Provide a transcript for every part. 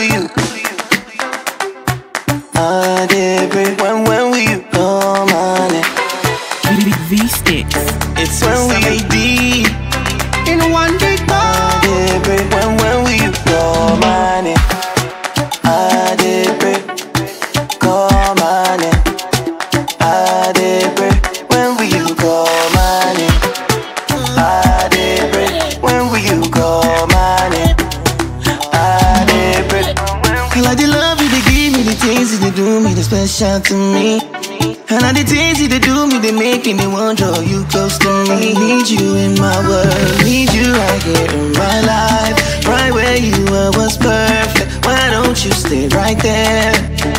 you? I did break. When will you come on it? V-Sticks. It's when we deep in one big ball. I did break. When will you come on it? I did break. Come on it. I did break. When will you come on it? I did break. When will you come on it? I did break. Girl, I did love you, they give me the things that they do me, they special to me. And all the things that they do me, they make me want to draw you close to me. Need you in my world, need you right here in my life. Right where you were was perfect. Why don't you stay right there?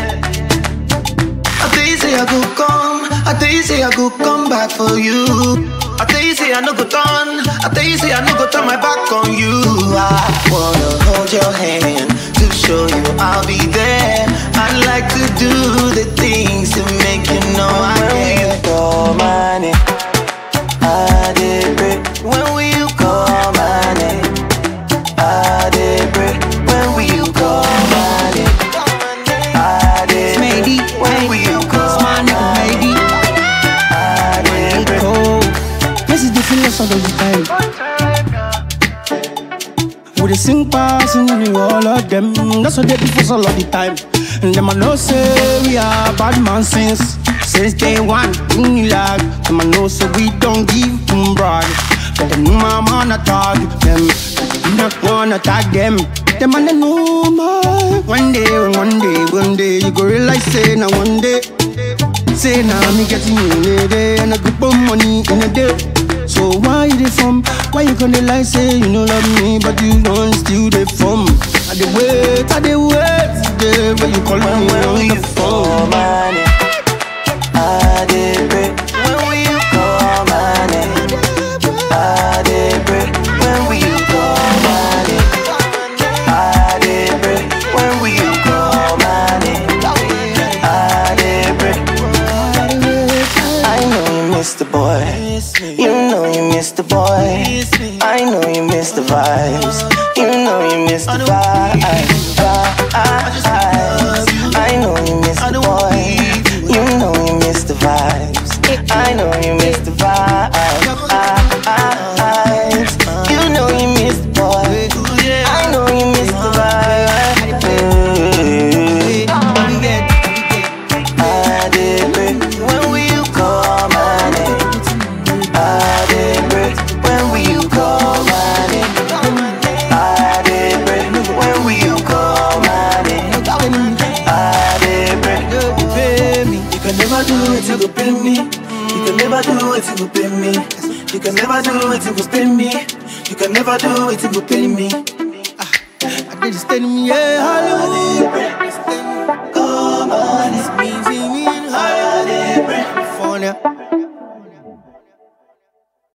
I tell you say I go come, I tell you say I go come back for you. I tell you say I no go turn, I tell you say I no go turn my back on you. I wanna hold your hand to show you I'll be there. I'd like to do the things to make you know I care. Come on it, I did break. When will you come on it? I did break. When will you come on it? I did break. When will you come on it? I did break. This is the philosophy of the time. With the sing passing in all of them. That's what they do for all of the time. And them I know say we are bad man since day one. In lag, them I know say we don't give them brag. But them my man attack them. You not wanna tag them. Them I know my one day you go realize say now one day. Say now me getting you in a day and I go put money in a day. So why you dey from? Why you gonna lie say you no love me but you don't still dey from? I dey wait today when you call me on the phone. I did break. When will you come on it? I did break. When will you come on it? I did break. When will you come on it? I did break. I know you miss the boy. You know you miss the boy. I know you miss the vibes. You know you miss the vibes. I know you miss the boy. You know you miss the vibes. I know you miss the vibes. You know you miss the boy. I know you miss the vibes. I did break. When will you come on it? I did break. When will you come on it? I did break. When will you come on it? I did break. You can never do it, you go pay me. You can never do it, you go pay me. You can never do it, you go pay me. You can never do it, you go pay me. I just tell me, yeah, hallelujah.